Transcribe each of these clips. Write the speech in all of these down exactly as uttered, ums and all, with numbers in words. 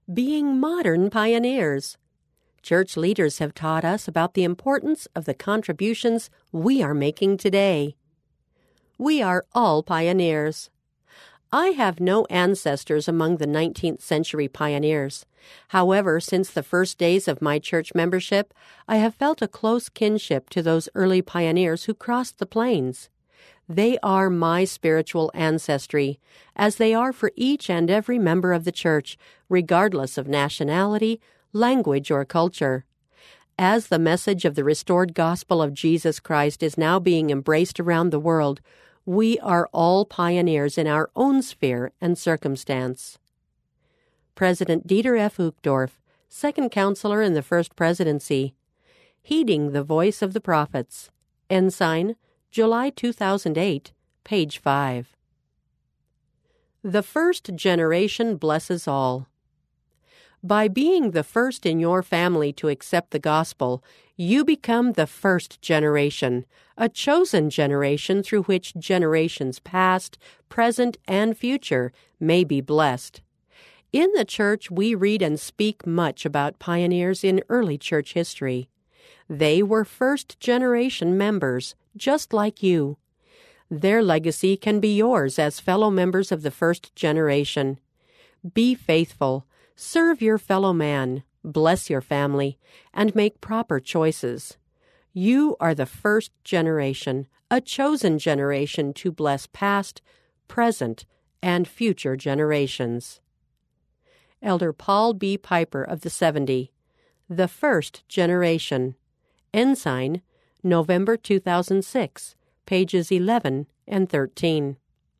Being modern pioneers. Church leaders have taught us about the importance of the contributions we are making today. We are all pioneers. I have no ancestors among the nineteenth century pioneers. However, since the first days of my church membership, I have felt a close kinship to those early pioneers who crossed the plains. They are my spiritual ancestry, as they are for each and every member of the church, regardless of nationality, language, or culture. As the message of the restored gospel of Jesus Christ is now being embraced around the world, we are all pioneers in our own sphere and circumstance. President Dieter F. Uchtdorf, second counselor in the First Presidency. Heeding the Voice of the Prophets. Ensign, July two thousand eight, page five. The first generation blesses all. By being the first in your family to accept the gospel, you become the first generation, a chosen generation through which generations past, present, and future may be blessed. In the church, we read and speak much about pioneers in early church history. They were first-generation members, just like you. Their legacy can be yours as fellow members of the first generation. Be faithful, serve your fellow man, bless your family, and make proper choices. You are the first generation, a chosen generation to bless past, present, and future generations. Elder Paul B. Piper of the seventy, The First Generation. Ensign, November two thousand six, pages eleven and thirteen.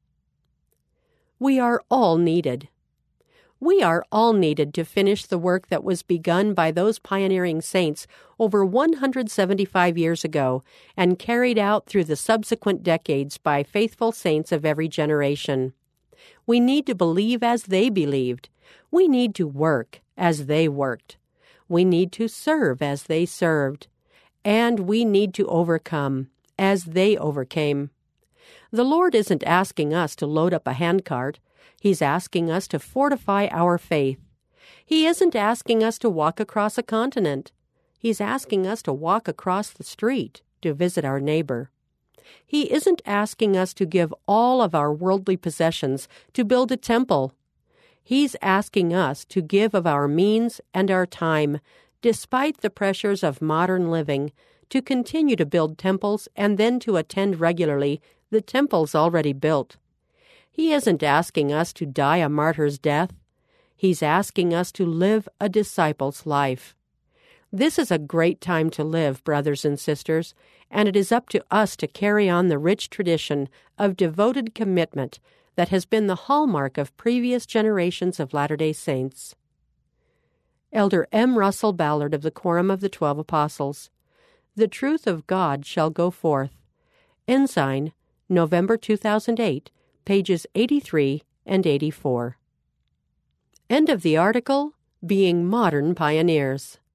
We are all needed. We are all needed to finish the work that was begun by those pioneering saints over one hundred seventy-five years ago and carried out through the subsequent decades by faithful saints of every generation. We need to believe as they believed. We need to work as they worked. We need to serve as they served. And we need to overcome as they overcame. The Lord isn't asking us to load up a handcart. He's asking us to fortify our faith. He isn't asking us to walk across a continent. He's asking us to walk across the street to visit our neighbor. He isn't asking us to give all of our worldly possessions to build a temple. He's asking us to give of our means and our time, despite the pressures of modern living, to continue to build temples and then to attend regularly the temples already built. He isn't asking us to die a martyr's death. He's asking us to live a disciple's life. This is a great time to live, brothers and sisters, and it is up to us to carry on the rich tradition of devoted commitment that has been the hallmark of previous generations of Latter-day Saints. Elder M. Russell Ballard of the Quorum of the Twelve Apostles. The Truth of God Shall Go Forth. Ensign, November two thousand eight, pages eighty-three and eighty-four. End of the article, Being Modern Pioneers.